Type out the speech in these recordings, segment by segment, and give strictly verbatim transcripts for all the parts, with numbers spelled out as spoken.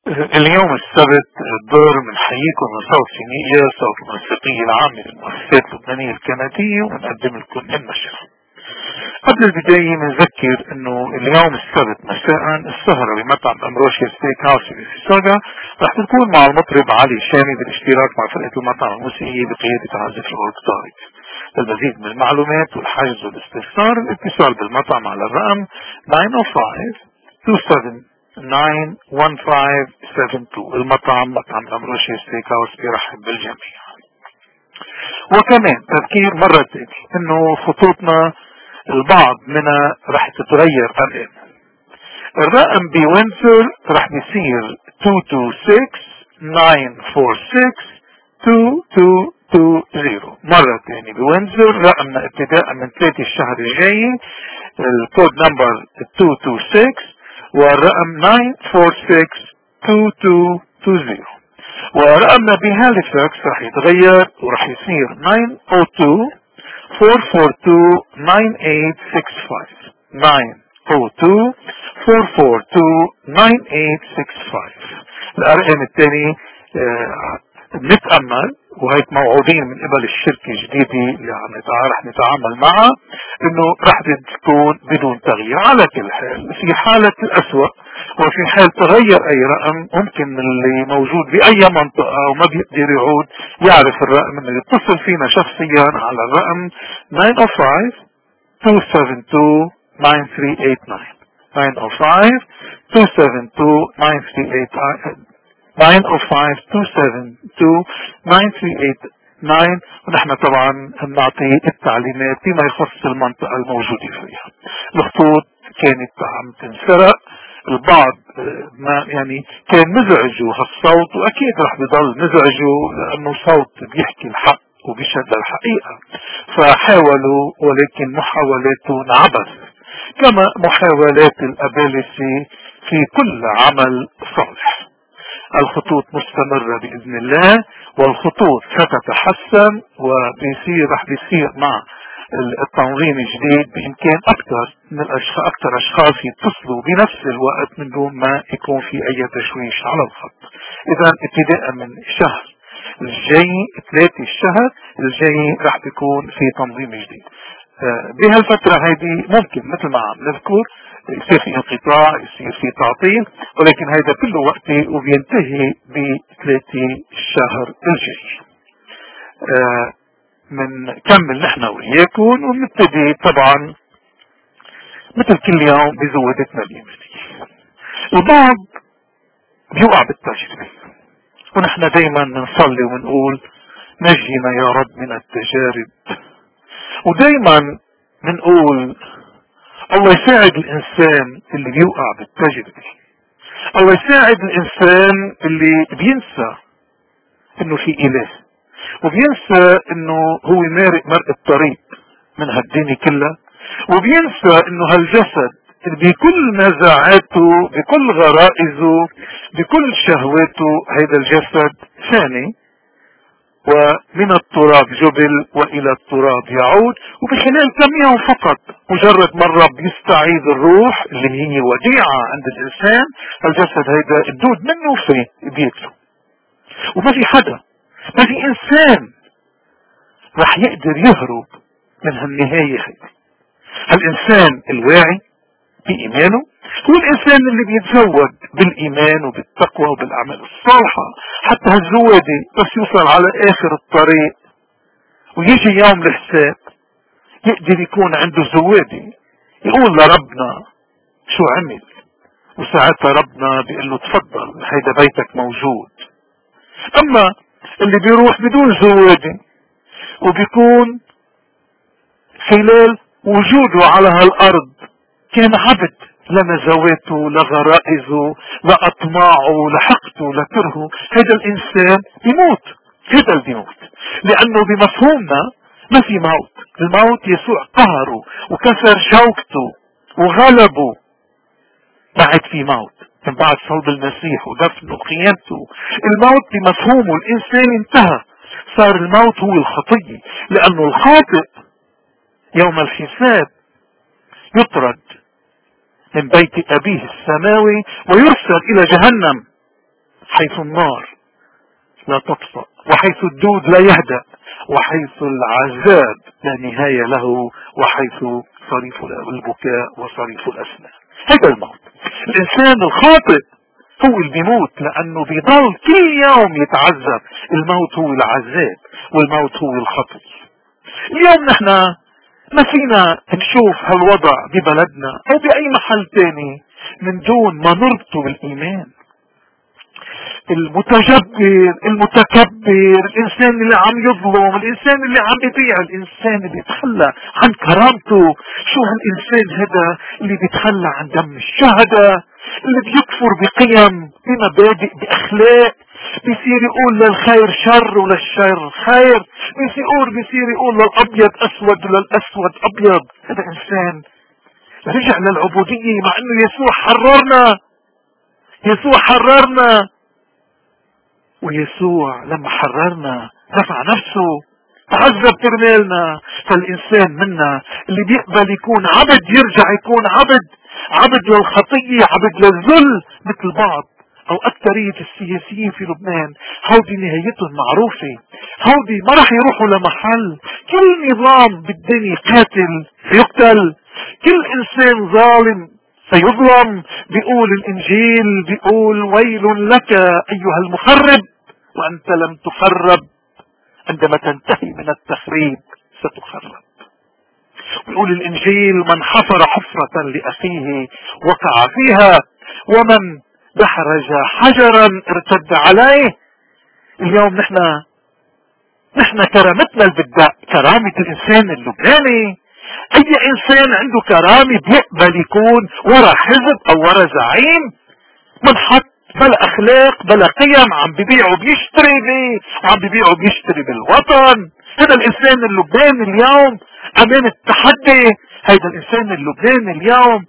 اليوم السبت الدور بنحييكم من صوت سينية صوت الموسيقية العامة للمؤسسات اللبنانية الكندية وبنقدم لكم النشرة. قبل البداية بنذكر انه اليوم السبت مساء السهرة بمطعم امروشيا ستيك هاوس في ميسيساغا رح تكون مع المطرب علي شامي بالاشتراك مع فرقة المطعم الموسيقية بقيادة عازف الأورك طارق. للمزيد من المعلومات والحجز والاستفسار الاتصال بالمطعم على الرقم تسعة صفر خمسة اثنين سبعة تسعة واحد خمسة سبعة اثنين. المطعم مطعم امروشيا ستيك هاوس بيرحب بالجميع. وكمان تذكير مرة تانية انه خطوطنا البعض منها رح تتغير الان. الرقم بوينسر رح بيصير اثنين اثنين ستة تسعة أربعة ستة اثنين اثنين اثنين صفر. مرة تانية بوينسر رقمنا ابتداء من ثلاثة الشهر الجاي الكود نمبر اثنين اثنين ستة والرقم تسعة أربعة ستة اثنين اثنين اثنين صفر. ورقمنا بهاليفاكس رح يتغير ورح يصير تسعة صفر اثنين أربعة أربعة اثنين ثمانية ستة خمسة خمسة تسعة صفر اثنين أربعة أربعة ثمانية ستة خمسة. الارقام الثانية اه نتأمل وهيك موعودين من قبل الشركة الجديدة اللي عم رح نتعامل معها انه رح تكون بدون تغيير. على كل حال في حالة الاسوأ وفي حال تغير اي رقم ممكن اللي موجود باي منطقة وما بيقدر يعود يعرف الرقم انه يتصل فينا شخصيا على الرقم تسعة صفر خمسة اثنين سبعة ثمانية ثمانية تسعة صفر اثنين سبعة اثنين تسعة صفر اثنين سبعة اثنين تسعة ثمانية ثمانية. ونحن طبعا بنعطي التعليمات بما يخص المنطقة الموجودة فيها. الخطوط كانت عم تنسرق، البعض ما يعني كان مزعجه هالصوت واكيد رح بيضل مزعجه لانه صوت بيحكي الحق وبيشهد الحقيقة، فحاولوا ولكن محاولاتهم عبث كما محاولات الأبالسة في كل عمل صالح. الخطوط مستمرة بإذن الله والخطوط ستتحسن وبيصير رح بيصير مع التنظيم الجديد بإمكان أكثر من الأشخاص أكثر أشخاص يتصلوا بنفس الوقت من دون ما يكون في أي تشويش على الخط. إذا ابتداء من شهر الجاي ثلاثة الشهر الجاي رح تكون في تنظيم جديد. بهالفترة هذه ممكن مثل ما عم نذكر يصير في انقطاع يصير في تعطيل ولكن هذا كله وقتي وبينتهي بثلاثة الشهر الجاي. آه من كمل نحن وياكم ونبتدي طبعا مثل كل يوم بزودتنا الإيمانية. البعض بيوقع بالتجربة ونحن دايما نصلي ونقول نجينا يا رب من التجارب، ودايما بنقول الله يساعد الانسان اللي بيوقع بالتجربة، الله يساعد الانسان اللي بينسى انه في اله وبينسى انه هو مارق مرق الطريق من هالدنيا كلها، وبينسى انه هالجسد بكل نزاعاته بكل غرائزه بكل شهواته هيدا الجسد ثاني ومن التراب جبل والى التراب يعود، وبخلال كم يوم فقط مجرد مرة بيستعيد الروح اللي هي وديعة عند الانسان الجسد هيدا الدود منه في بيته. وما في حدا ما في انسان رح يقدر يهرب من هالنهاية هيدا. هالانسان الواعي بإيمانه هو الإنسان اللي بيتزود بالإيمان وبالتقوى وبالأعمال الصالحة حتى هالزوادي بس يوصل على آخر الطريق ويجي يوم الحساب يقدر يكون عنده زوادي يقول لربنا شو عمل، وساعتها ربنا بيقول له تفضل هيدا بيتك موجود. أما اللي بيروح بدون زوادي وبيكون خلال وجوده على هالأرض كان عبد لنزواته لغرائزه لأطماعه لحقته لكرهه، هذا الإنسان بيموت. هذا اللي بيموت لأنه بمفهومنا ما في موت. الموت يسوع قهره وكسر شوكته وغلبه. بعد في موت من بعد صلب المسيح ودفنه وقيامته. الموت بمفهومه الإنسان انتهى، صار الموت هو الخطية، لأنه الخاطئ يوم الحساب يطرد من بيت أبيه السماوي ويرسل إلى جهنم حيث النار لا تطفأ، وحيث الدود لا يهدأ، وحيث العذاب لا نهاية له، وحيث صريف البكاء وصريف الأسنان. هذا الموت. الإنسان الخاطئ هو اللي بيموت لأنه بيضل كل يوم يتعذب. الموت هو العذاب، والموت هو الخطي. اليوم نحن ما فينا نشوف هالوضع ببلدنا أو بأي محل تاني من دون ما نربطه بالإيمان. المتجبر، المتكبر، الانسان اللي عم يظلم، الانسان اللي عم يبيع، الانسان اللي بيتخلى عن كرامته. شو هالانسان هذا اللي بيتخلى عن دم الشهداء، اللي بيكفر بقيم، بمبادئ، باخلاق، بيصير يقول للخير شر وللشر خير، بيصير يقول بيصير يقول للابيض اسود وللاسود ابيض. هذا انسان رجع للعبودية مع انه يسوع حررنا. يسوع حررنا، ويسوع لما حررنا رفع نفسه، تعذب كرمالنا. فالإنسان منا اللي بيقبل يكون عبد يرجع يكون عبد، عبد للخطية، عبد للذل مثل بعض أو أكثرية السياسيين في لبنان. هودي نهايتهم معروفة، هودي ما رح يروحوا لمحل. كل نظام بالدنيا قاتل سيقتل، كل إنسان ظالم سيظلم. بيقول الانجيل، بيقول ويل لك ايها المخرب وانت لم تخرب، عندما تنتهي من التخريب ستخرب. بيقول الانجيل من حفر حفرة لاخيه وقع فيها، ومن دحرج حجرا ارتد عليه. اليوم نحن نحن كرامتنا اللي بدها كرامة الانسان اللبناني. اي انسان عنده كرامة بيقبل يكون ورا حزب او ورا زعيم منحط بلا اخلاق بلا قيم، عم ببيعوا بيشتري بيه، عم ببيعوا بيشتري بالوطن. هذا الانسان اللبناني اليوم امام التحدي. هذا الانسان اللبناني اليوم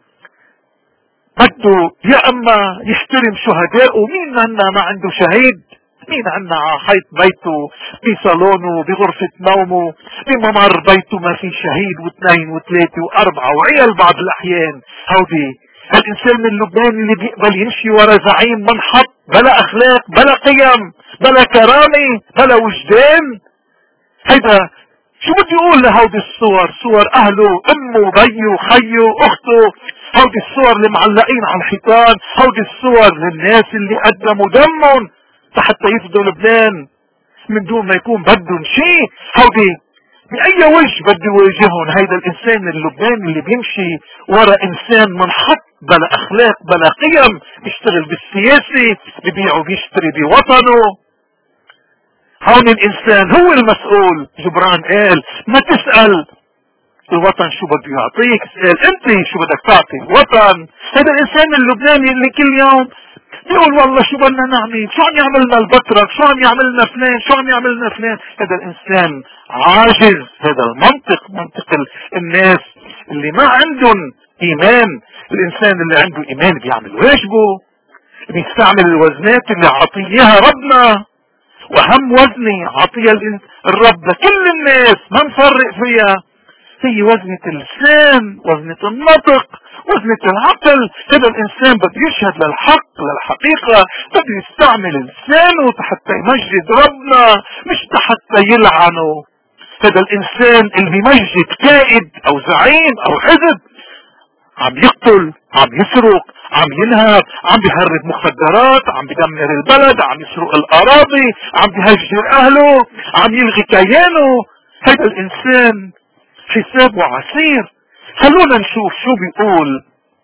بده يا اما يحترم شهدائه. مين منا ما عنده شهيد؟ مين عنا على حيط بيته، بصالونه، بغرفة نومه، بممر بيته ما في شهيد واثنين وثلاثة واربعة وعيال بعض الاحيان؟ هودي الانسان اللبناني اللي بيقبل يمشي ورا زعيم منحط بلا اخلاق بلا قيم بلا كرامة بلا وجدان. هيدا شو بدي اقول لهودي الصور؟ صور اهله، امه، بيه، خيه، اخته. هودي الصور اللي معلقين على الحيطان، هودي الصور للناس اللي قدموا دمهم حتى يفدوا لبنان من دون ما يكون بدهم شيء. هودي بأي وجه بده يواجههم؟ هيدا الانسان اللبناني اللي بيمشي ورا انسان منحط بلا اخلاق بلا قيم، بيشتغل بالسياسة، ببيع وبيشتري بوطنه. هون الانسان هو المسؤول. جبران قال ما تسأل الوطن شو بده يعطيك، اسأل انت شو بدك تعطي الوطن. هذا الانسان اللبناني اللي كل يوم بيقول والله شو بدنا نعمل، شو عم يعملنا البطرك، شو عم يعملنا فلان، شو عم يعملنا فلان. هذا الانسان عاجز. هذا المنطق منطق الناس اللي ما عندهم ايمان. الانسان اللي عنده ايمان بيعمل واجبه، بيستعمل الوزنات اللي عطيها ربنا. واهم وزنة عطيها الرب لكل الناس ما نفرق فيها هي وزنة اللسان، وزنة النطق، وزنة العقل. هذا الانسان بده يشهد للحق للحقيقة، بده يستعمل لسانه حتى يمجد ربنا مش حتى يلعنه. هذا الانسان اللي بيمجد قائد او زعيم او حزب عم يقتل، عم يسرق، عم ينهب، عم بيهرب مخدرات، عم بيدمر البلد، عم يسرق الاراضي، عم بيهجر اهله، عم يلغي كيانه. هذا الانسان حسابه عسير. خلونا نشوف شو بيقول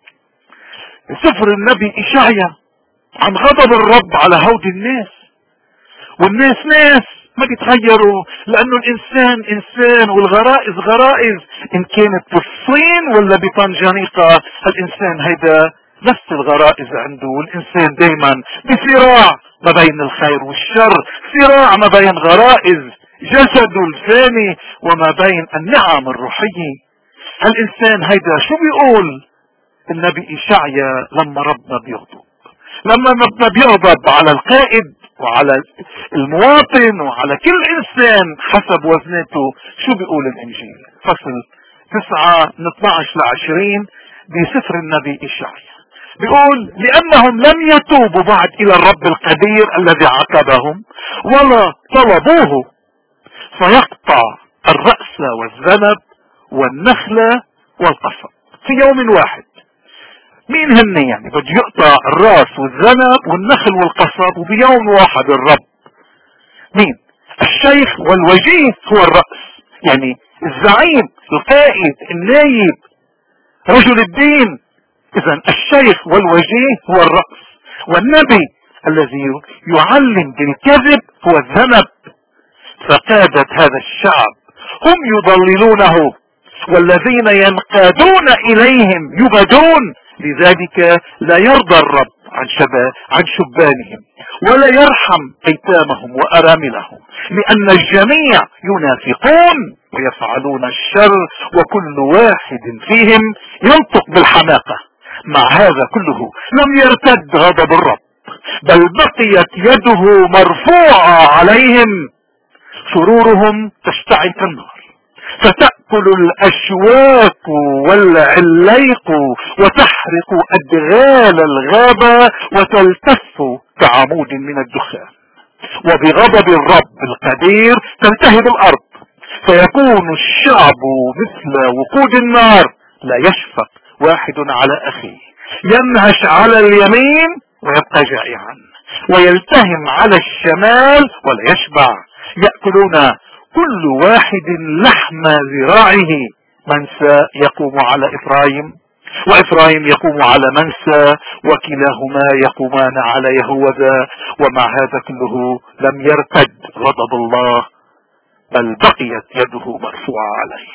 سفر النبي إشعيا عن غضب الرب على هودي الناس. والناس ناس ما بيتغيروا، لانه الانسان انسان والغرائز غرائز، ان كانت بالصين ولا بطنجانيقة. الانسان هيدا نفس الغرائز عنده. والانسان دايما بصراع ما بين الخير والشر، صراع ما بين غرائز جسده الفاني وما بين النعم الروحية. الانسان هيدا شو بيقول النبي إشعيا لما ربنا بيغضب؟ لما ربنا بيغضب على القائد وعلى المواطن وعلى كل انسان حسب وزنته، شو بيقول الانجيل؟ فصل تسعة من اثنى عشر لعشرين بسفر النبي إشعيا. بيقول لانهم لم يتوبوا بعد الى الرب القدير الذي عاقبهم ولا طلبوه فيقطع الرأس والذنب والنخلة والقصب في يوم واحد. مين هن يعني بده يقطع الراس والذنب والنخل والقصب وبيوم واحد الرب؟ مين؟ الشيخ والوجيه هو الرأس، يعني الزعيم القائد النايب رجل الدين. اذا الشيخ والوجيه هو الرأس، والنبي الذي يعلم بالكذب هو الذنب. فقادة هذا الشعب هم يضللونه والذين ينقادون اليهم يبدون، لذلك لا يرضى الرب عن شباب عن شبانهم ولا يرحم ايتامهم واراملهم، لان الجميع ينافقون ويفعلون الشر وكل واحد فيهم ينطق بالحماقة. مع هذا كله لم يرتد غضب الرب، بل بقيت يده مرفوعة عليهم، شرورهم تشتعل كالنار، فتأكل الأشواك والعليق وتحرق أدغال الغابة وتلتف كعمود من الدخان. وبغضب الرب القدير تلتهب الأرض، فيكون الشعب مثل وقود النار، لا يشفق واحد على أخيه، ينهش على اليمين ويبقى جائعا، ويلتهم على الشمال ولا يشبع. يأكلون كل واحد لحم ذراعه، منسى يقوم على إفرايم وإفرايم يقوم على منسى، وكلاهما يقومان على يهوذا. ومع هذا كله لم يرتد غضب الله، بل بقيت يده مرفوعة عليه.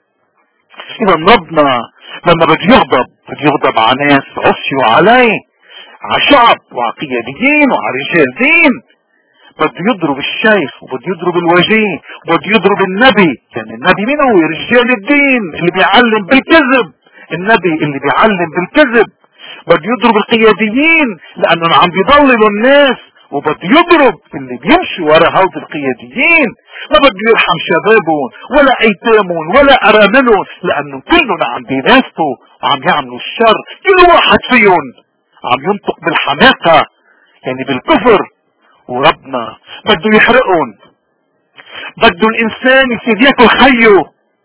إذا ربنا لما بده يغضب بده يغضب على ناس عصيوا عليه، على شعب وعلى قياديين وعلى رجال دين. بده يضرب الشيخ وبده يضرب الوجيه وبده يضرب النبي، يعني النبي مين هو؟ رجال الدين اللي بيعلم بالكذب، النبي اللي بيعلم بالكذب. بده يضرب القياديين لانهم عم بيضللوا الناس، وبده يضرب اللي بيمشوا ورا هود القياديين. ما بده يرحم شبابهم ولا ايتامهم ولا اراملهم، لانه كلهم عم بينافقوا وعم يعملوا الشر. كل واحد فيهم عم ينطق بالحماقة، يعني بالكفر. وربنا بده يحرقهم، بده الانسان يصير ياكل خيه،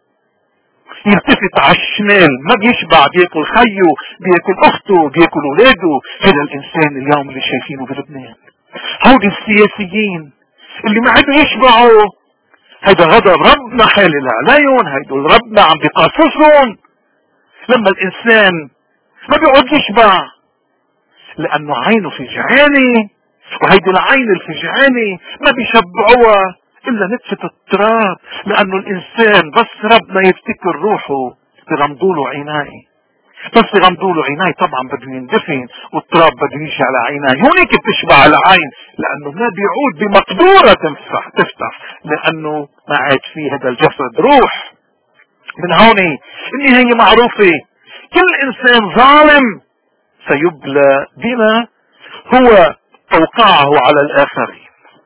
يلتفت على الشمال ما بيشبع، بياكل خيه، بياكل اخته، بياكل اولاده. هذا الانسان اليوم اللي شايفينه بلبنان، هودي السياسيين اللي ما عادوا يشبعوا، هيدا غضب ربنا حالل عليهم، هيدول ربنا عم بيقاصصهم. لما الانسان ما بيقعد يشبع لانه عينه فجعانه، وهيدي العين الفجعانة ما بيشبعوها الا نتفة التراب، لانه الانسان بس ربنا يفتكر روحه بغمضوله عيناي، بس بغمضوله عيناي طبعا بده يندفن والتراب بده يجي على عيناي. هونيك بتشبع العين، لانه ما بيعود بمقدورة تفتح تفتح لانه ما عاد فيه هذا الجسد روح. من هون النهاية معروفة، كل انسان ظالم سيبلى بما هو توقعه على الاخرين.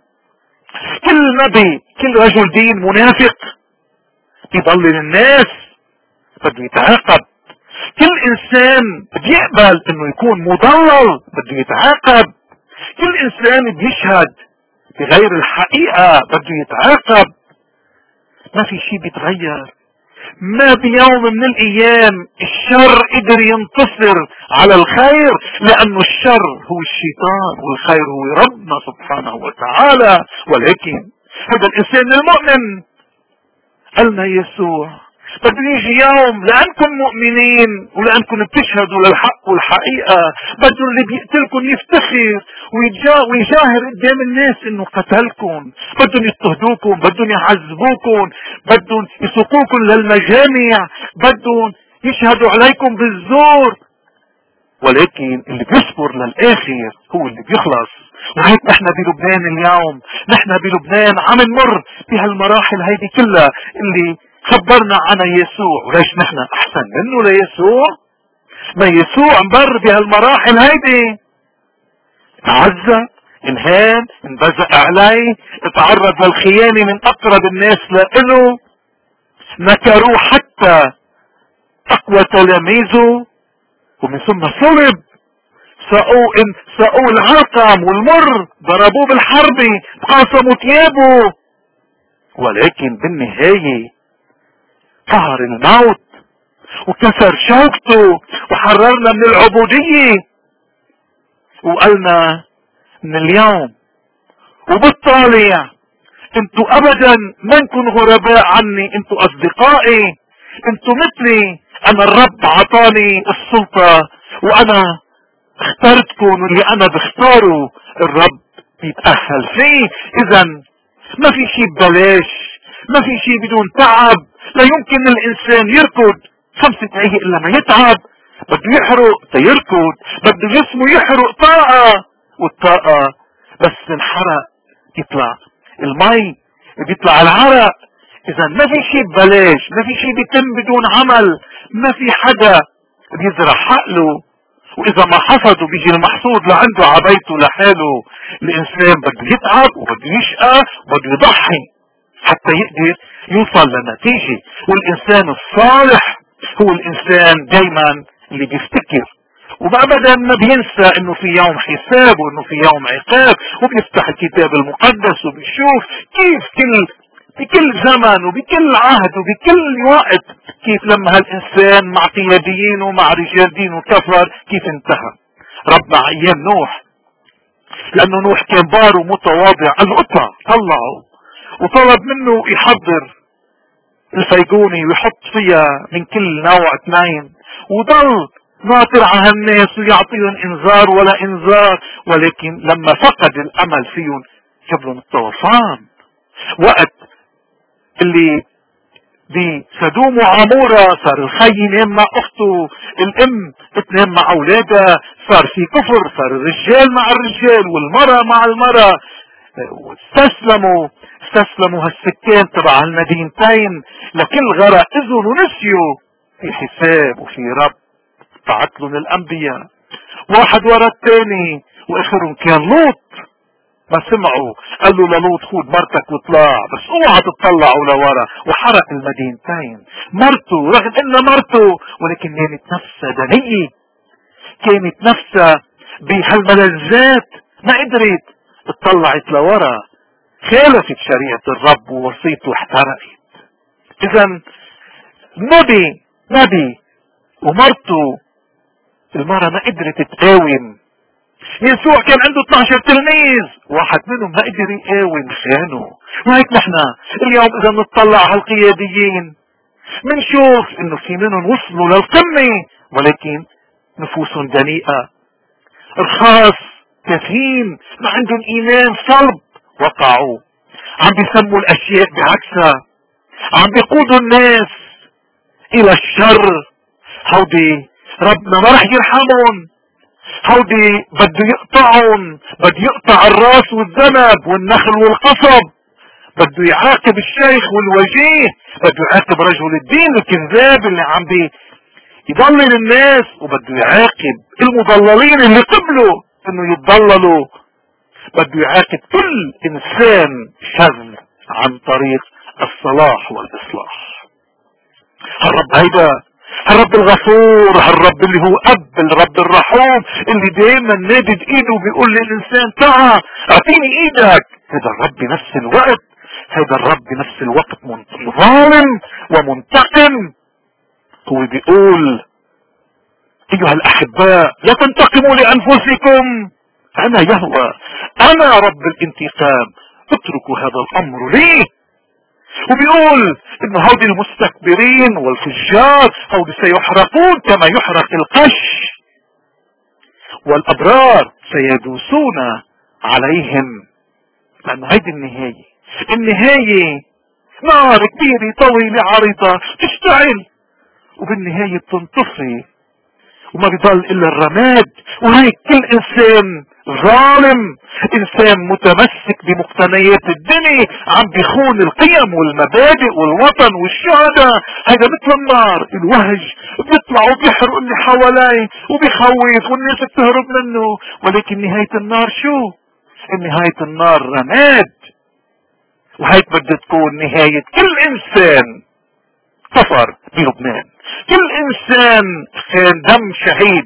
كل نبي، كل رجل دين منافق يضلل الناس بده يتعاقب. كل انسان بيقبل انه يكون مضلل بده يتعاقب. كل انسان بيشهد بغير الحقيقة بده يتعاقب. ما في شيء بيتغير. ما بيوم من الايام الشر قدر ينتصر على الخير، لانه الشر هو الشيطان والخير هو ربنا سبحانه وتعالى. ولكن هذا الانسان المؤمن قالنا يسوع بده يجي يوم لانكم مؤمنين ولانكم بتشهدوا للحق والحقيقة، بده اللي بيقتلكم يفتخر ويجاهر قدام الناس انه قتلكم، بدهم يضطهدوكم، بدهم يعذبوكم، بدهم يسوقوكم للمجامع، بدهم يشهدوا عليكم بالزور. ولكن اللي بيصبر للاخر هو اللي بيخلص. وهيك نحن بلبنان اليوم، نحن بلبنان عم نمر بهالمراحل هيدي كلها اللي خبرنا عنها يسوع. وليش نحن احسن منه ليسوع؟ ما يسوع مر بهالمراحل هيدي، تعذب، انهان، انبزق عليه، اتعرض للخيانة من اقرب الناس له، نكروه حتى اقوى تلاميذه، ومن ثم صلب سقوا سقوا العلقم والمر، ضربوه بالحرب، قاسموا ثيابه، ولكن بالنهاية قهر الموت وكسر شوكته وحررنا من العبودية، وقالنا من اليوم وبالطالع انتوا ابدا ما نكون غرباء عني، انتوا اصدقائي، انتوا مثلي، انا الرب عطاني السلطة وانا اخترتكم، واللي انا بختاره الرب بيتأهل فيه. اذا ما في شيء ببلاش، ما في شيء بدون تعب. لا يمكن الانسان يركض خمسة دقايق الا ما يتعب، بده يحرق تيركض، بده جسمه يحرق طاقة، والطاقة بس انحرق يطلع المي، بيطلع العرق. اذا ما في شيء ببلاش، ما في شيء بيتم بدون عمل، ما في حدا بيزرع حقله واذا ما حصد وبيجي المحصود لعنده عبيته لحاله. الانسان بده يتعب وبده يشقى وبده يضحي حتى يقدر يوصل لنتيجة. والانسان الصالح هو الانسان دايما اللي بيفتكر وابدا ما بينسى انه في يوم حساب وانه في يوم عقاب، وبيفتح الكتاب المقدس وبيشوف كيف كل بكل زمن وبكل عهد وبكل وقت كيف لما هالانسان مع قياديين ومع رجال دين وكفر كيف انتهى. ربنا ايام نوح، لانه نوح كان بار ومتواضع، قال له اطلع، طلعه وطلب منه يحضر الفيقوني ويحط فيها من كل نوع اثنين، وضل ناطر على هالناس ويعطيهم انذار ولا انذار. ولكن لما فقد الامل فيهم جاب لهم الطوفان. وقت اللي بسدوم وعمورة صار الخي ينام مع اخته، الام تنام مع اولادها، صار في كفر، صار الرجال مع الرجال والمرأة مع المرأة، واستسلموا استسلموا هالسكان تبع المدينتين لكل غرق، اذن ونسيوا في حساب وفي رب بعت لهم الانبياء واحد ورا الثاني، واخرهم كان لوط. ما سمعوا قال له للوط خود مرتك واطلع، بس اوعى تطلعوا لورا، وحرق المدينتين. مرته رغم انها مرته ولكن كانت نفسها دنية، كانت نفسها بهالملذات، ما قدرت اطلعت لورا، خالفت شريعة الرب ووصيته واحترقت. اذا نبي نبي ومرته المرة ما قدرت تقاوم. يسوع كان عنده اثني عشر تلميذ، واحد منهم ما قدر يقاوم، خانه. وهيك نحن اليوم اذا نطلع على القياديين منشوف انه في منهم وصلوا للقمة ولكن نفوسهم دنيئة، رخاص، تافهين، ما عندهم ايمان صلب، وقعوا عم بيسموا الاشياء بعكسها، عم بيقودوا الناس الى الشر. هودي ربنا ما رح يرحمهم، هودي بده يقطعهم، بده يقطع الراس والذنب والنخل والقصب، بده يعاقب الشيخ والوجيه، بده يعاقب رجل الدين الكذاب اللي عم بي يضلل الناس، وبده يعاقب المضللين اللي قبلوا انه يتضللوا، بده يعاقب كل انسان شذ عن طريق الصلاح والاصلاح. الرب هيدا الرب الغفور، الرب اللي هو اب، الرب الرحوم اللي دايما نادد ايده وبيقول للانسان تعا اعطيني ايدك. هذا الرب بنفس الوقت هذا الرب بنفس الوقت ظالم ومنتقم. هو بيقول ايها الاحباء لا تنتقموا لانفسكم، انا يهوى، انا رب الانتقام، اتركوا هذا الامر لي. وبيقول انه هؤلاء المستكبرين والفجار هؤلاء سيحرقون كما يحرق القش، والابرار سيدوسون عليهم. لانه هيدي النهاية، النهاية نار كبيرة طويلة عريضة تشتعل وبالنهاية بتنطفي وما بيضل الا الرماد. وهيك كل انسان ظالم، انسان متمسك بمقتنيات الدنيا، عم بيخون القيم والمبادئ والوطن والشهداء. هذا مثل النار، الوهج بيطلع وبيحرق اللي حواليه وبيخوف والناس بتهرب منه. ولكن نهاية النار شو؟ نهاية النار رماد. وهيك بدها تكون نهاية كل انسان كفر بلبنان، كل انسان خان دم شهيد،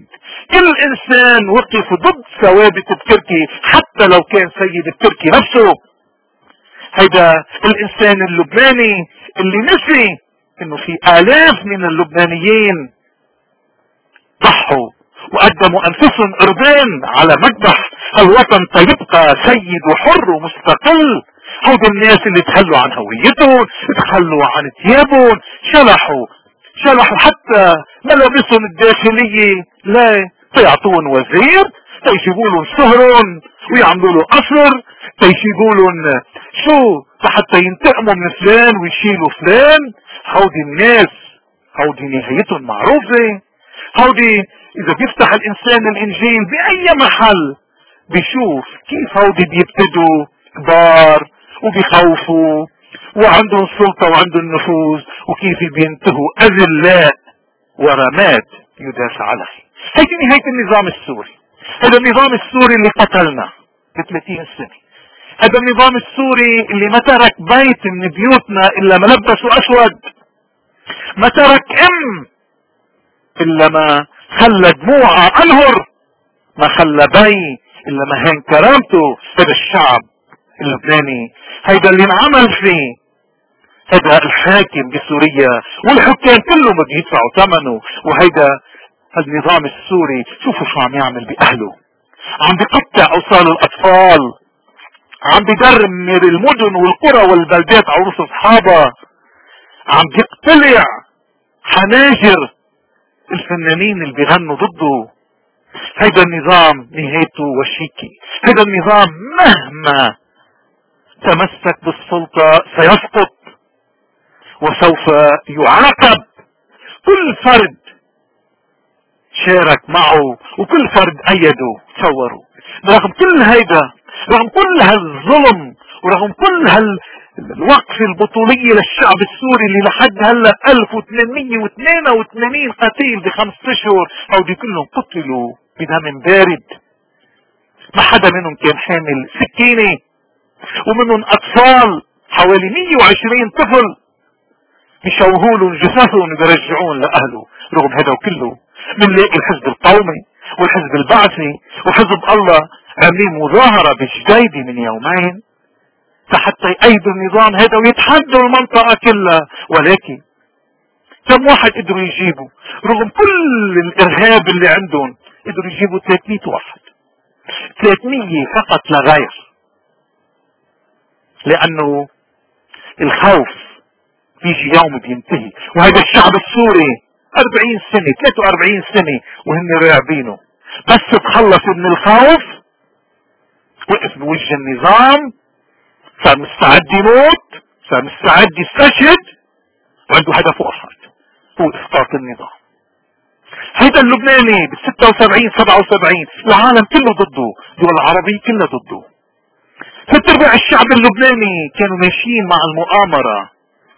كل انسان وقف ضد ثوابت بتركي حتى لو كان سيد بتركي نفسه. هيدا الانسان اللبناني اللي نسي انه في الاف من اللبنانيين ضحوا وقدموا انفسهم قربان على مذبح الوطن تيبقى سيد وحر ومستقل. هود الناس اللي تخلوا عن هويتهم، تخلوا عن ثيابهم، شلحوا شلحوا حتى ملابسهم الداخلية لا تيعطون وزير، تيجيبوا لهم سهرهم ويعملوا له قصر، تيجيبوا لهم شو حتى ينتقموا من فلان ويشيلوا فلان. هودي الناس هودي نهايتهم معروفة. هودي اذا بيفتح الانسان الانجيل باي محل بيشوف كيف هودي بيبتدوا كبار وبيخوفوا وعندهم سلطة وعندهم نفوذ، وكيف بينتهوا اذلاء ورماد يداس عليه. هيدي نهاية النظام السوري. هذا النظام السوري اللي قتلنا بثلاثين سنة. هذا النظام السوري اللي ما ترك بيت من بيوتنا الا ما لبسه اسود، ما ترك ام الا ما خلى دموعها انهر، ما خلى بي الا ما هان كرامته. هذا الشعب اللبناني هيدا اللي انعمل فيه هذا الحاكم بسوريا، والحكام كلهم بده يدفعوا ثمنه. وهيدا النظام السوري شوفوا شو عم يعمل باهله، عم بيقطع اوصال الاطفال، عم بيدمر المدن والقرى والبلدات على رؤوس اصحابها، عم بيقتلع حناجر الفنانين اللي بيغنوا ضده. هيدا النظام نهايته وشيكي. هيدا النظام مهما تمسك بالسلطة سيسقط وسوف يعاقب كل فرد شارك معه وكل فرد ايده تصوروا. رغم كل هيدا، رغم كل هالظلم، ورغم كل هالوقف البطولية للشعب السوري اللي لحد هلا ألف وثمانمية واثنين وثمانين قتيل بخمس اشهر، هودي كلهم قتلوا بدم بارد. ما حدا منهم كان حامل سكينة، ومنهم اطفال حوالي مية وعشرين طفل بيشوهوا لهم جثثهم وبيرجعون لاهله. رغم هذا كله بنلاقي الحزب القومي والحزب البعثي وحزب الله عاملين مظاهرة بجديدة من يومين حتى يأيدوا النظام هذا ويتحدوا المنطقة كلها. ولكن كم واحد قدروا يجيبوا؟ رغم كل الارهاب اللي عندهم قدروا يجيبوا ثلاثمية واحد، ثلاثمية فقط لا غير. لانه الخوف بيجي يوم بينتهي. وهذا الشعب السوري أربعين سنة ثلاثة وأربعين سنة وهن راعبينه، بس تخلصوا من الخوف وقف بوجه النظام، صار مستعد يموت، صار مستعد يستشهد، وعنده هدف واحد هو اسقاط النظام. هيدا اللبناني بال ستة وسبعين سبعة وسبعين العالم كله ضده، الدول العربية كلها ضده. ثلاث ارباع الشعب اللبناني كانوا ماشيين مع المؤامرة.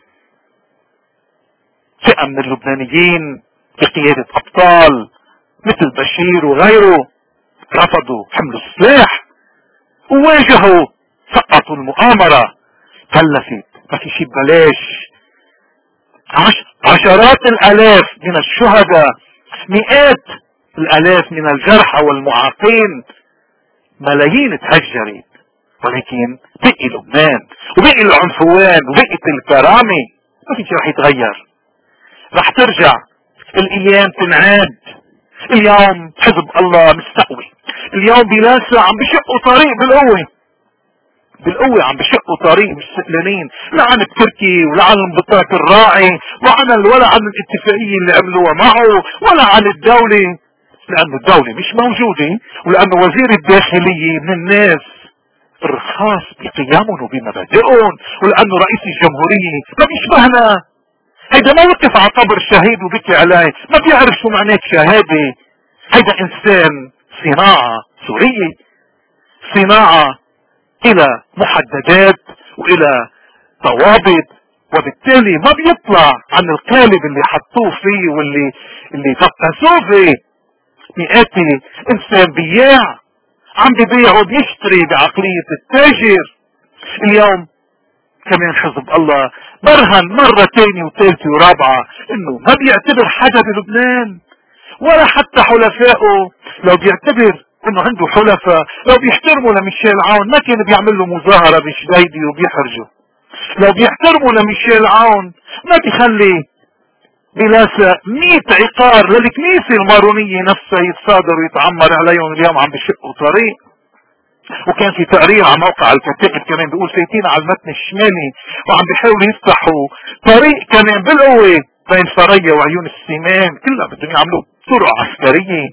فئة من اللبنانيين بقيادة ابطال مثل بشير وغيره رفضوا حمل السلاح وواجهوا، سقطوا المؤامرة. كلفت ما في شيء ببلاش، عش... عشرات الالاف من الشهداء، مئات الالاف من الجرحى والمعاقين، ملايين تهجرت. ولكن بقي لبنان وبقي العنفوان وبقيت الكرامة. ما في شيء رح يتغير، رح ترجع الايام تنعاد. اليوم حزب الله مستقوي، اليوم بلاسة عم بشقوا طريق بالقوة بالقوة عم بشقوا طريق مستقلين، لا عن التركي ولا عن الانبطاق الراعي وعن ولا عن الاتفاقية اللي عملوها معه ولا عن الدولة، لأنه الدولة مش موجودة، ولأنه وزير الداخلية من الناس الرخاص بقيامهم وبمبادئهم، ولأنه رئيس الجمهورية ما بيشبهنا. هيدا ما وقف على قبر شهيد وبكي عليه، ما بيعرف شو معناه شهادة. هيدا انسان صناعة سورية، صناعة الى محددات والى ضوابط، وبالتالي ما بيطلع عن القالب اللي حطوه فيه واللي اللي فقسوه فيه. مئات انسان بياع عم بيبيع وبيشتري بعقلية التاجر. اليوم كمان حزب الله برهن مرة تانية وثالثة ورابعة انه ما بيعتبر حدا بلبنان، ولا حتى حلفائه لو بيعتبر انه عنده حلفاء لو بيحترموا لميشيل عون ما كان بيعمل له مظاهرة بجديدي وبيحرجه. لو بيحترموا لميشيل عون ما بيخلي بلاسة مية عقار للكنيسة المارونية نفسها يتصادر ويتعمر عليهم. اليوم عم بشقوا طريق، وكان في تقرير على موقع الكتائب كمان بيقول فايتين على المتن الشمالي وعم بيحاولوا يفتحوا طريق كمان بالقوة بين فريا وعيون السمان، كلها بدهم يعملوا طرق عسكرية.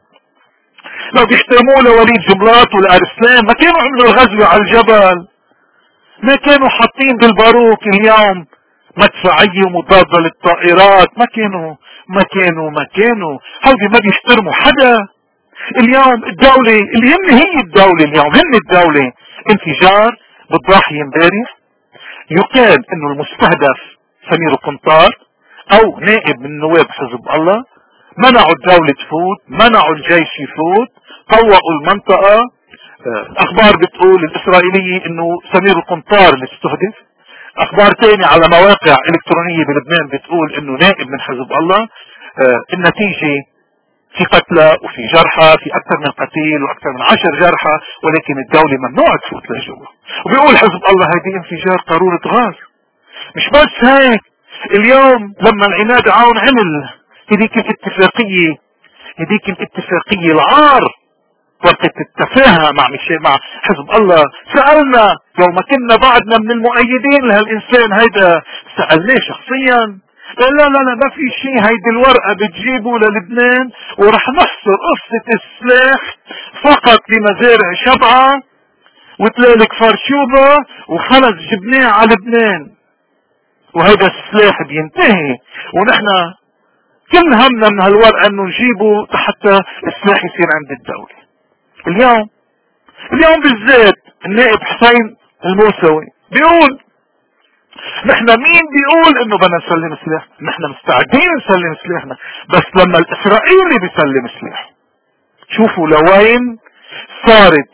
لو بيحترموا لوليد جملات والارسلان ما كانوا عملوا الغزو على الجبل، ما كانوا حاطين بالباروك اليوم مدفعية ومضادة للطائرات، ما كانوا ما كانوا ما كانوا هودي ما بيحترموا حدا. اليوم الدولة اللي هن هي الدولة اليوم هن الدولة. انفجار بالضاحية امبارح يقال انه المستهدف سمير القنطار او نائب من نواب حزب الله. منعوا الدولة تفوت، منعوا الجيش يفوت، طوقوا المنطقة. الاخبار بتقول الاسرائيلية انه سمير القنطار اللي استهدف. اخبار تاني على مواقع الكترونية بلبنان بتقول انه نائب من حزب الله. آه النتيجة في قتلى وفي جرحى، في اكثر من قتيل واكثر من عشر جرحى، ولكن الدولة ممنوع تفوت لجوا. وبيقول حزب الله هذه انفجار قارورة غاز. مش بس هيك، اليوم لما العناد عون عمل هذيك الاتفاقية هذيك الاتفاقية العار وقت التفاهة مع مشي مع حزب الله، سألنا يوم كنا بعدنا من المؤيدين لهالإنسان هيدا، سألناه شخصيا لا لا لا لا ما في شيء، هيدي الورقة بتجيبه للبنان ورح نحصر قصة السلاح فقط لمزارع شبعة وتلالك فرشوبة وخلص جبناه على لبنان وهيدا السلاح بينتهي. ونحن كل همنا من هالورقة انه نجيبه حتى السلاح يصير عند الدولة. اليوم اليوم بالذات النائب حسين الموسوي بيقول نحن مين بيقول انه بدنا نسلم سلاح؟ نحن مستعدين نسلم سلاحنا، بس لما الاسرائيلي بيسلم سلاح. شوفوا لوين صارت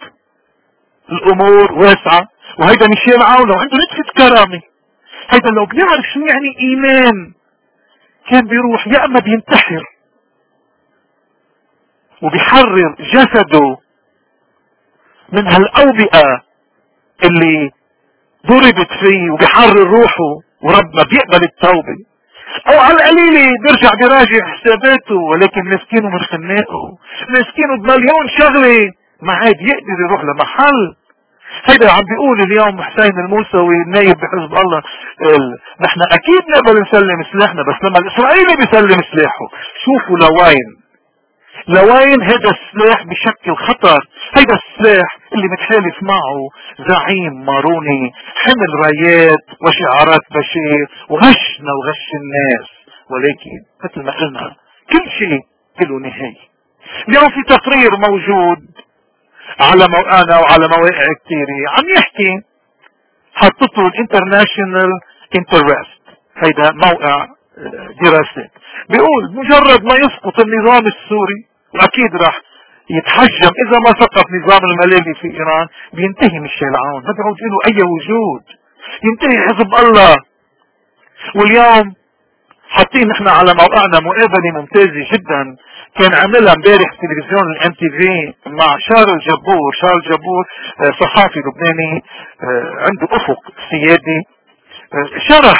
الامور واسعة. وهيدا ميشيل عون لو عنده نتفة كرامة، هيدا لو بيعرف شو يعني ايمان كان بيروح يا اما بينتحر وبيحرر جسده من هالاوبئة اللي ضربت فيه وبيحرر روحه وربنا بيقبل التوبة، او على القليلة بيرجع بيراجع حساباته. ولكن مسكينه من خناقه، مسكينه بمليون شغلة ما عاد يقدر يروح لمحل. هيدا عم بيقول اليوم حسين الموسوي النايب بحزب الله ال... نحن اكيد نقبل نسلم سلاحنا، بس لما الاسرائيلي بيسلم سلاحه شوفوا لوين لوين هذا السلاح بشكل خطر. هذا السلاح اللي متحالف معه زعيم ماروني حمل رايات وشعارات بشير وغشنا وغش الناس. ولكن مثل ما قلنا كل شيء له نهاية. اليوم في تقرير موجود على موقعنا وعلى مواقع كثيرة عم يحكي، حطته الانترناشنال انترست، هيدا موقع دراسات، بيقول مجرد ما يسقط النظام السوري واكيد راح يتحجم اذا ما سقط نظام الملالي في ايران بينتهي ميشيل عون، ما بيعود له اي وجود، ينتهي حزب الله. واليوم حاطين نحن على موقعنا مقابلة ممتازة جدا كان عملها امبارح تلفزيون الام تي في مع شارل جبور. شارل جبور صحافي لبناني عنده افق سيادي، شرح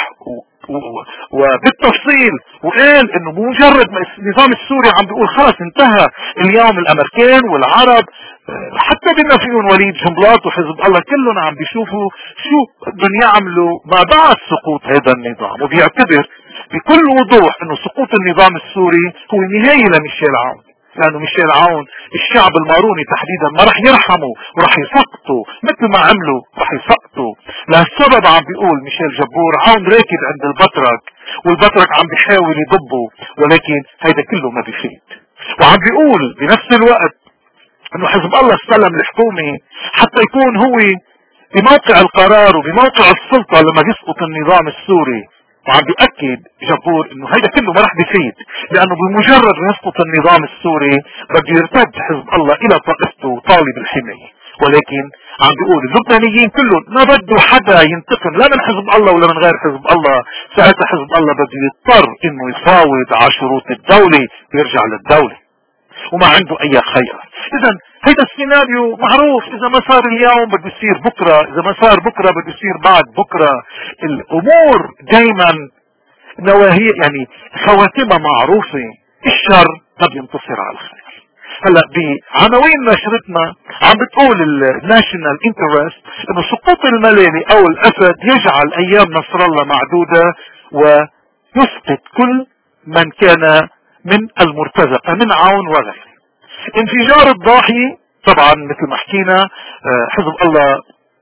وبالتفصيل وقال انه مجرد ما النظام السوري عم بيقول خلاص انتهى، اليوم الامريكان والعرب حتى بما فيهم وليد جملات وحزب الله كلهم عم بيشوفوا شو بدهم يعملوا ما بعد سقوط هذا النظام، وبيعتبر بكل وضوح انه سقوط النظام السوري هو نهاية لميشيل عون، لانه ميشيل عون الشعب الماروني تحديدا ما رح يرحموا ورح يسقطوا مثل ما عملوا، رح يسقطوا. لهالسبب عم بيقول ميشيل جبور عون راكد عند البطرك والبطرك عم بيحاول يضبه، ولكن هيدا كله ما بيفيد. وعم بيقول بنفس الوقت انه حزب الله استلم الحكومة حتى يكون هو بموقع القرار وبموقع السلطة لما يسقط النظام السوري. وعم بيأكد جبور انه هيدا كله ما رح بيفيد، لانه بمجرد ما يسقط النظام السوري بده يرتد حزب الله الى طائفته طالب الحماية. ولكن عم بيقول اللبنانيين كلهم ما بده حدا ينتقم لا من حزب الله ولا من غير حزب الله، ساعتها حزب الله بده يضطر انه يفاوض على شروط الدولة ويرجع للدولة. وما عنده اي خير. اذا هيدا السيناريو معروف، اذا ما صار اليوم بده يصير بكره، اذا ما صار بكره بده يصير بعد بكره. الامور دايما نواهي يعني خواتمها معروفة، الشر ما بينتصر على الخير. هلا بعناوين نشرتنا عم بتقول الناشونال انترست انه سقوط الملالي او الاسد يجعل ايام نصر الله معدودة ويسقط كل من كان من المرتزقة من عون وغيره. انفجار الضاحي طبعا مثل ما حكينا حزب الله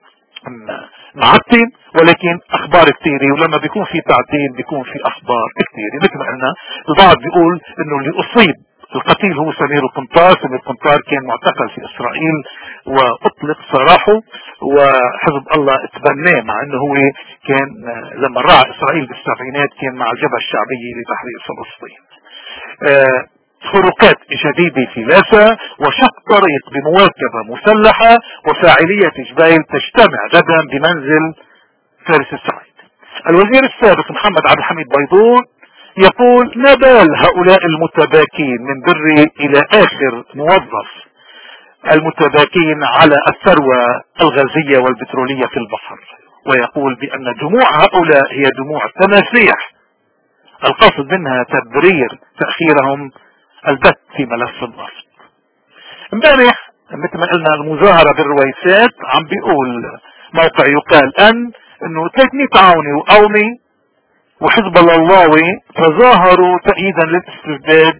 معتم، ولكن اخبار كثيرة، ولما بيكون في تعتيم بيكون في اخبار كثيرة. مثل ما قلنا البعض بيقول انه اللي اصيب القتيل هو سمير القنطار. سمير القنطار كان معتقل في اسرائيل واطلق سراحه، وحزب الله اتبناه مع انه هو كان لما راح اسرائيل بالسبعينات كان مع الجبهة الشعبية لتحرير فلسطين. آه فروقات جديدة في لاسا، وشق طريق بمواكبة مسلحة وفاعلية جبايل تجتمع غدا بمنزل فارس السعيد. الوزير السابق محمد عبد الحميد بيضون يقول نبال هؤلاء المتباكين من بري الى اخر موظف المتباكين على الثروة الغازية والبترولية في البحر، ويقول بان دموع هؤلاء هي دموع تماسيح القصد منها تبرير تأخيرهم البت في ملف النفط. امبارح مثل ما قلنا المظاهرة بالرويسات عم بيقول موقع يقال ان انه ثلاثمئة عوني وقومي وحزب اللواوي تظاهروا تأييدا للاستبداد.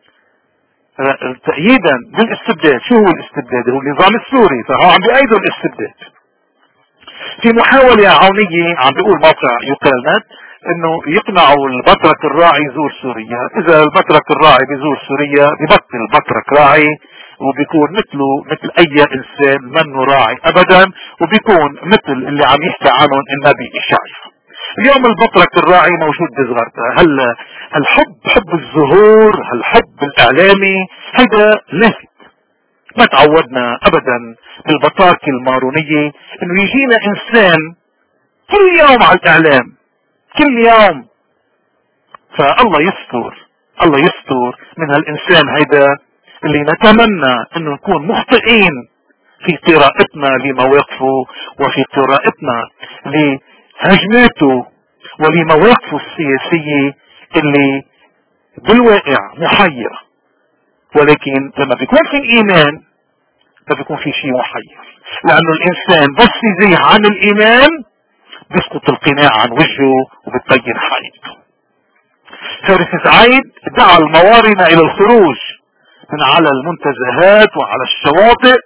تأييدا للاستبداد. شو هو الاستبداد؟ هو النظام السوري، فهو عم بيأيدوا الاستبداد في محاولة عونية. عم بيقول موقع يقال نت انه يقنعوا البطرك الراعي يزور سوريا. اذا البطرك الراعي بيزور سوريا ببطل البطرك راعي وبيكون مثله مثل اي انسان منه راعي ابدا، وبيكون مثل اللي عم يحكي عنهم النبي اشعياء. اليوم البطرك الراعي موجود بصغرته. هل الحب حب الظهور، الحب الاعلامي هيدا لافت. ما تعودنا ابدا بالبطاركة المارونية انه يجينا انسان كل يوم على الاعلام كل يوم. فالله يستر، الله يستر من هالانسان هيدا اللي نتمنى انه نكون مخطئين في قراءتنا لمواقفه وفي قراءتنا لهجماته ولمواقفه السياسية اللي بالواقع محيرة. ولكن لما بيكون في ايمان ما بيكون في شيء محير، لانه الانسان بس يزيح عن الايمان بيسقط القناع عن وجهه وبتبين حقيقته. فارس سعيد دعا الموارنة الى الخروج من على المنتزهات وعلى الشواطئ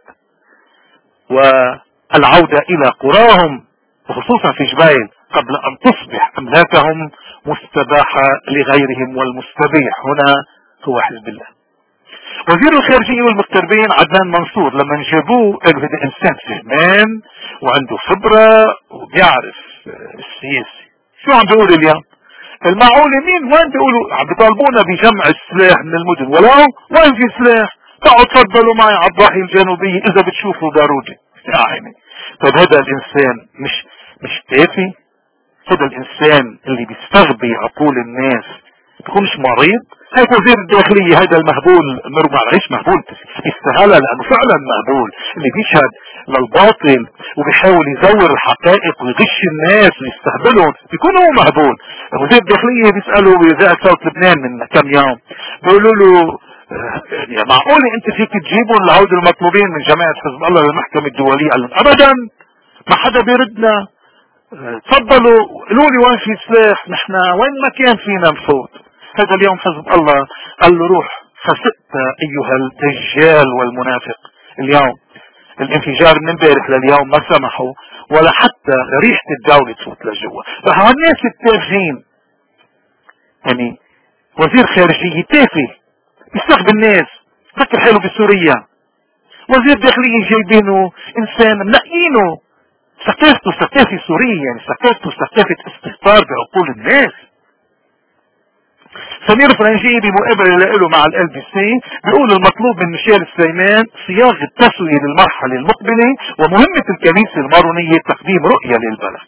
والعودة الى قراهم وخصوصا في جبايل قبل ان تصبح املاكهم مستباحة لغيرهم، والمستبيح هنا هو حزب الله. وزير الخارجية والمغتربين عدنان منصور لما جابوه قالوا هذا انسان فهمان وعنده خبرة وبيعرف السياسي. شو عم بيقول اليوم؟ المعقولة مين وين بيقولوا عم بيطالبونا بجمع السلاح من المدن، ولو وين في سلاح؟ تعالوا تفضلوا معي على الضاحية الجنوبية اذا بتشوفوا ضروري. يا عيني طيب هذا الانسان مش مش تافه؟ هذا الانسان اللي بيستغبي عقول الناس بيكونش مريض؟ هيك وزير الداخلية هذا المهبول، معلش مهبول استهالة لانه فعلا مهبول، اللي بيشهد للباطل وبيحاول يزور الحقائق ويغش الناس ويستهبلهم بيكون هو مهبول. وزير الداخلية بيسألوا وزارة صوت لبنان من كم يوم بيقولوا له يا معقولة انت فيك تجيبوا العود المطلوبين من جماعة حزب الله للمحكمة الدولية؟ قال لهم ابدا ما حدا بيردنا، تفضلوا قولوا لي وين في سلاح، نحن وين ما كان فينا نفوت. هذا اليوم حزب الله قال له روح فسقت ايها الدجال والمنافق. اليوم الانفجار من امبارح لليوم ما سمحوا ولا حتى ريحة الدولة تفوت لجوا. فهالناس التافهين يعني وزير خارجية تافه بيستخدم الناس فكر حاله بسوريا، وزير داخلية جايبينه انسان منقينه ثقافته ثقافة سورية، يعني ثقافته ثقافة استهتار بعقول الناس. سمير فرنجي بمقابلة له مع ال بي سي بيقول المطلوب من ميشيل سليمان صياغة تسوية للمرحلة المقبلة، ومهمة الكنيسة المارونية تقديم رؤية للبلد.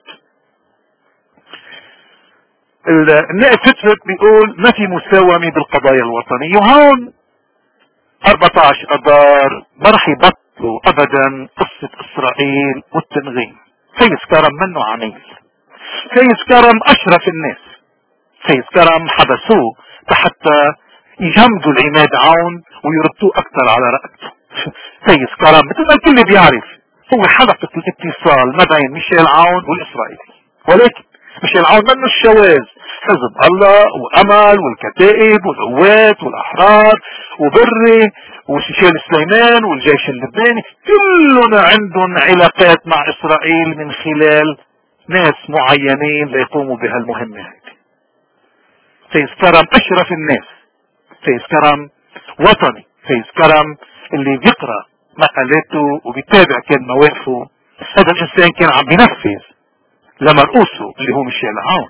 النائب فتفت بيقول ما في مساومة بالقضايا الوطنية، وهون أربعة عشر اذار ما رح يبطلوا ابدا قصة اسرائيل والتنغيم. سيد كرم منه عميل، سيد كرم اشرف الناس، سيد كرم حبسوه حتى يجمدوا العماد عون ويردوه اكثر على رقبته. سيد كرم مثل ما الكل بيعرف هو حلقة الاتصال ما بين ميشيل عون والاسرائيلي، ولكن ميشيل عون منه الشواذ، حزب الله وامل والكتائب والقوات والاحرار وبري وشيشان سليمان والجيش اللبناني كلهم عندهم علاقات مع اسرائيل من خلال ناس معينين ليقوموا بهالمهمة هذه. سيد كرم اشرف الناس، سيد كرم وطني، سيد كرم اللي بيقرأ مقالاته وبيتابع كان مواقفه. هذا الانسان كان عم بينفذ لمرؤوسه اللي هو ميشيل عون.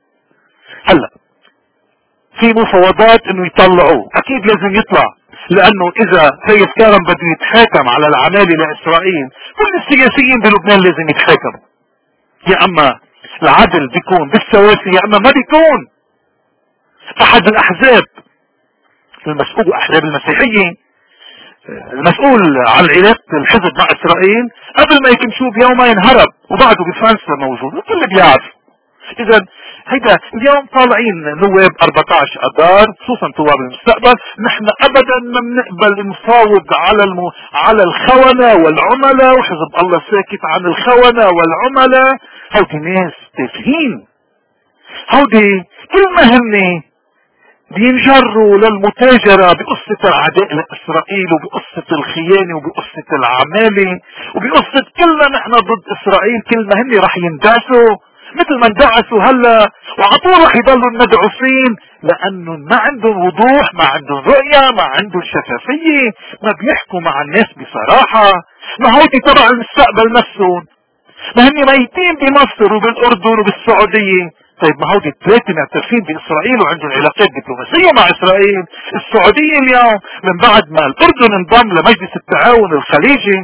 هلا في مفاوضات انه يطلعوه، اكيد لازم يطلع، لانه اذا سيد كرم بده يتحاكم على العمالة لاسرائيل كل السياسيين بلبنان لازم يتحاكموا. يا اما العدل بيكون بالسواسي يا اما ما بيكون. احد الاحزاب المسؤول، احزاب المسيحيين المسؤول عن علاقة الحزب مع اسرائيل قبل ما يتمشوا بيومين هرب وبعده بفرنسا موجود والكل بيعرف. اذا هيدا اليوم طالعين نواب أربعة عشر اذار خصوصا طواب المستقبل، نحن ابدا ما بنقبل نفاوض على المو... على الخونة والعملاء، وحزب الله ساكت عن الخونة والعملاء. هودي ناس تافهين، هودي كل ما هن بينجروا للمتاجرة بقصة العداء لإسرائيل وبقصة الخيانة وبقصة العمالة وبقصة كلنا نحن ضد إسرائيل، كل ما هن رح يندعسوا مثل ما اندعسوا هلا وعطول رح يضلوا المدعوسين، لأنه ما عندهم وضوح، ما عندهم رؤية، ما عندهم شفافية، ما بيحكوا مع الناس بصراحة. ما هودي تبع المستقبل نفسهم، ما هن ميتين بمصر وبالأردن وبالسعودية. طيب ما هودي الثلاثة معترفين بإسرائيل وعندهم علاقات دبلوماسية مع إسرائيل. السعودية اليوم من بعد ما الأردن انضم لمجلس التعاون الخليجي،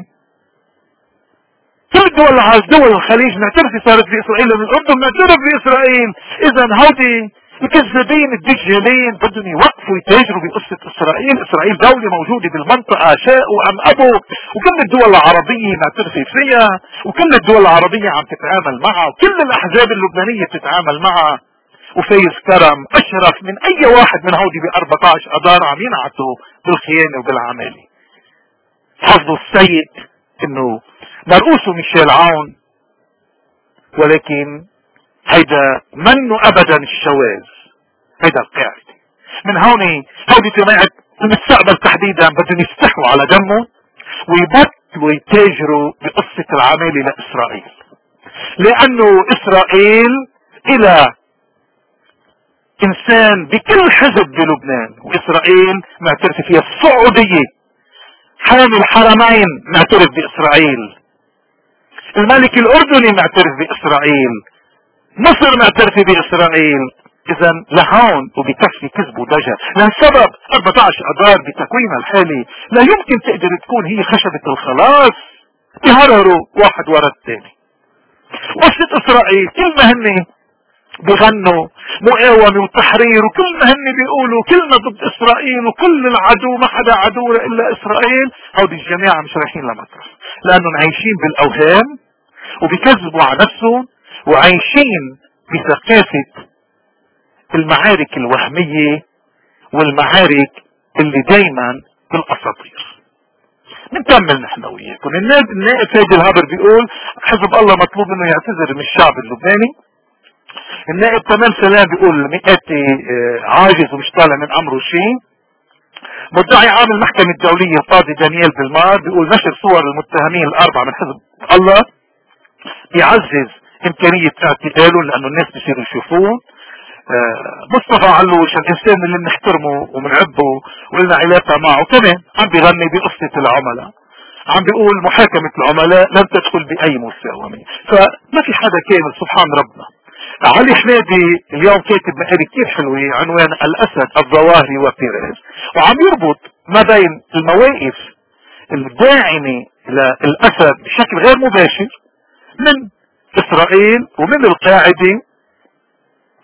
كل الدول دول الخليج معترفة صارت بإسرائيل، لأن الأردن معترف بإسرائيل. إذا هودي الكذابين الدجالين بدهم يوقفوا يتاجروا بقصة إسرائيل. إسرائيل دولة موجودة بالمنطقة شاءوا أم أبوا، وكل الدول العربية معترفة فيها، وكل الدول العربية عم تتعامل معها، وكل الأحزاب اللبنانية بتتعامل معها. وفايز كرم أشرف من أي واحد من هودي بأربعة عشر أذار عم ينعتوا بالخيانة وبالعمالة. حفظوا السيد إنه مرؤوسه ميشيل عون، ولكن هيدا منه ابدا الشواذ، هيدا القاعدة. من هون هودي جماعة المستقبل تحديدا بدهم يفتحوا على دمه ويبطلوا يتاجروا بقصة العمالة لإسرائيل، لأنه إسرائيل إلى إنسان بكل حزب بلبنان، وإسرائيل معترف فيها. السعودية حامي الحرمين معترف بإسرائيل، الملك الأردني معترف بإسرائيل، مصر معترفة بإسرائيل. إذا لهون وبكفي كذب ودجل. لهالسبب أربعة عشر أذار بتكوينها الحالي لا يمكن تقدر تكون هي خشبة الخلاص، يهرروا واحد ورا الثاني. قصة إسرائيل كل ما هن بغنوا مقاومة وتحرير، وكل ما هن بيقولوا كلنا ضد إسرائيل وكل العدو ما حدا عدو إلا إسرائيل، هودي الجماعة مش رايحين لمطرح، لأنهم عايشين بالأوهام وبيكذبوا على نفسهم وعايشين بثقافة المعارك الوهمية والمعارك اللي دايما بالأساطير. نكمل نحن وياكم. النائب سيد الهابر بيقول حزب الله مطلوب انه يعتذر من الشعب اللبناني. النائب تمام سلام بيقول مئاتي عاجز ومش طالع من امره شيء. مدعي عام المحكمة الدولية القاضي دانيال بالمار بيقول نشر صور المتهمين الاربعة من حزب الله بيعزز امكانية اعتقالهم لانه الناس بيصيروا يشوفوه. مصطفى علوش الانسان اللي بنحترمه وبنعبه ولنا علاقة معه كمان عم بيغني بقصة العملاء، عم بيقول محاكمة العملاء لن تدخل بأي مساومة. فما في حدا كامل سبحان ربنا. علي حمادي اليوم كاتب مقالة كتير حلوة عنوان الأسد الظواهري وبيريز، وعم يربط ما بين المواقف الداعمة للأسد بشكل غير مباشر من إسرائيل ومن القاعدة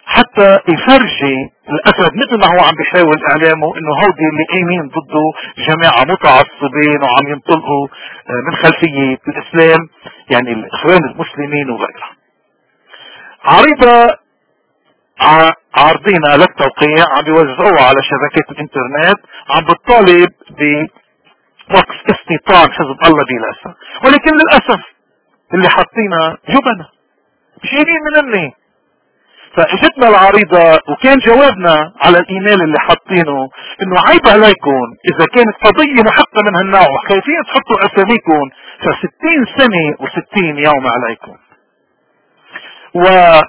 حتى يفرجي الاسد مثل ما هو عم بيحاول اعلامه انه هودي اللي قايمين ضده جماعة متعصبين وعم ينطلقوا من خلفية الاسلام، يعني الاخوان المسلمين وغيرها. عريضة عارضينها للتوقيع عم بيوزعوها على شبكات الانترنت، عم بتطالب بوقف استيطان حزب الله بلاسا، ولكن للأسف اللي حاطينها جبنة مشيلين من الني. فاجتنا العريضة وكان جوابنا على الايميل اللي حاطينه انه عيب عليكم اذا كانت قضية محقة من هالنوع وخايفين تحطوا اساميكم فستين سنة وستين يوم عليكم. و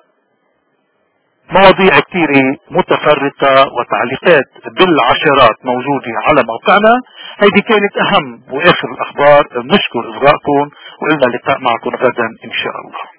مواضيع كثيرة متفرقة وتعليقات بالعشرات موجودة على موقعنا. هذه كانت اهم واخر الاخبار. بنشكر اصغائكم والى اللقاء معكم غدا ان شاء الله.